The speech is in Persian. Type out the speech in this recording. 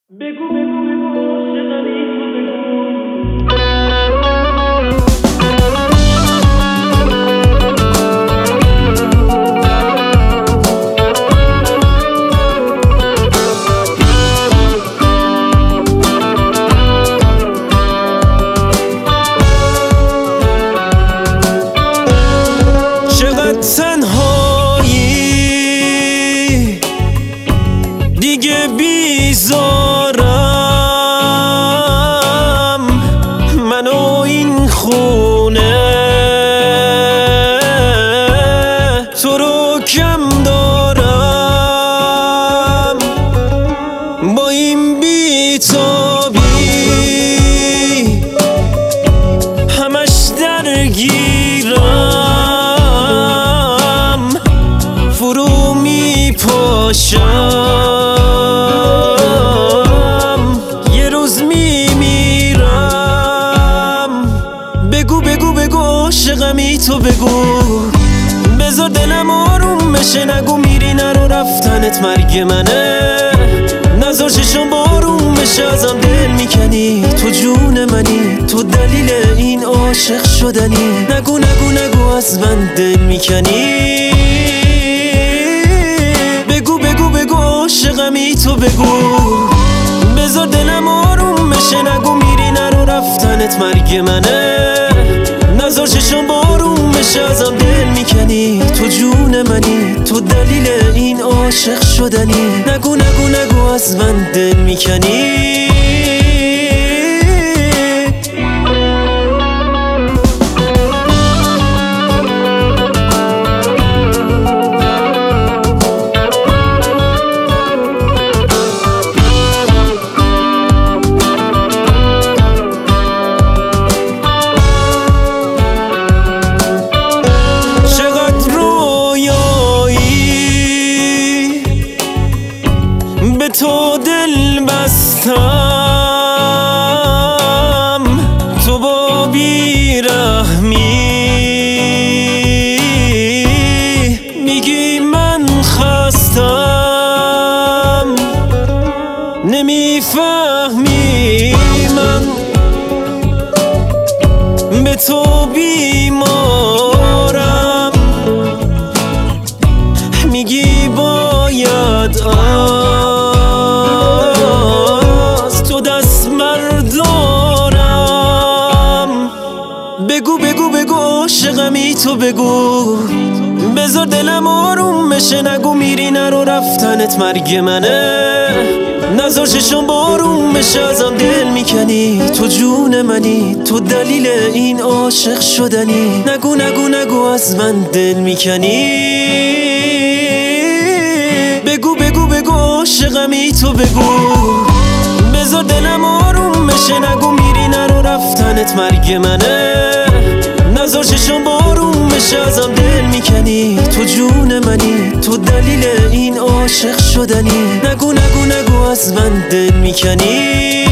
بگو بگو بگو عاشقمی تو بگو. چقدر تنهایی دیگه بیزارم، من و این خونه تو رو کم دارم. با این بی‌تابی همش درگیرم، فرو میپاشم، یه روز میمیرم. بگو بگو بگو عاشقمی تو بگو، بذار دلم آروم بشه، نگو میری نرو رفتنت مرگ منه، نذار چشم بارون بشه ازم دل میکنی، تو جون منی، تو دلیل این عاشق شدنی، نگو نگو نگو از من دل میکنی. بگو بگو بگو عاشقمی تو بگو، بذار دلم آروم بشه، نگو میری نرو رفتنت مرگ منه، نذار چشم بارون بشه ازم دل میکنی، تو جون منی، تو دلیل این عاشق شدنی، نگو نگو نگو از من دل میکنی. به تو دل بستم، تو با بیرحمی میگی من خستم، نمیفهمی من به تو بیمارم، میگی باید بگو بگو بگو عاشقمی تو بگو، بذار دلم آروم بشه، نگو میری نرو رفتنت مرگ منه، نذار چشم بارون بشه ازم دل میکنی، تو جون منی، تو دلیل این عاشق شدنی، نگو نگو نگو از من دل میکنی. بگو بگو بگو عاشقمی تو بگو، بذار دلم آروم بشه، نگو میری نرو رفتنت مرگ منه، نذار چشم بارون بشه ازم دل میکنی، تو جون منی، تو دلیل این عاشق شدنی، نگو نگو نگو از من دل میکنی.